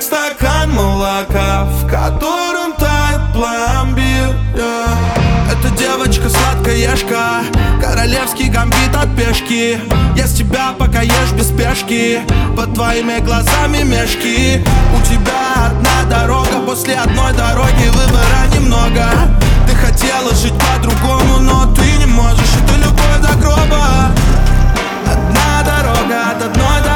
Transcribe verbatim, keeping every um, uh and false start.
стакан молока, в котором тает пломбир, yeah. Эта девочка сладкоежка, королевский гамбит от пешки. Я с тебя пока ешь без спешки, под твоими глазами мешки. У тебя одна дорога, после одной дороги выбора немного. Ты хотела жить по-другому, но ты не можешь, это любовь до гроба. Одна дорога от одной дороги.